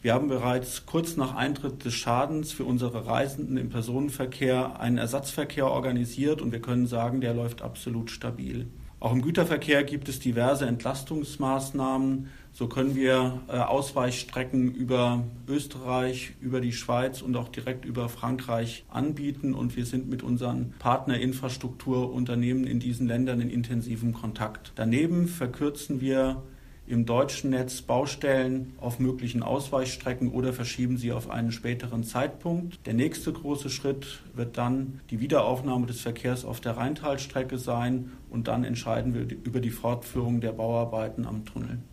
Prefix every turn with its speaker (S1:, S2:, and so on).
S1: Wir haben bereits kurz nach Eintritt des Schadens für unsere Reisenden im Personenverkehr einen Ersatzverkehr organisiert und wir können sagen, der läuft absolut stabil. Auch im Güterverkehr gibt es diverse Entlastungsmaßnahmen. So können wir Ausweichstrecken über Österreich, über die Schweiz und auch direkt über Frankreich anbieten. Und wir sind mit unseren Partnerinfrastrukturunternehmen in diesen Ländern in intensivem Kontakt. Daneben verkürzen wir im deutschen Netz Baustellen auf möglichen Ausweichstrecken oder verschieben sie auf einen späteren Zeitpunkt. Der nächste große Schritt wird dann die Wiederaufnahme des Verkehrs auf der Rheintalstrecke sein und dann entscheiden wir über die Fortführung der Bauarbeiten am Tunnel.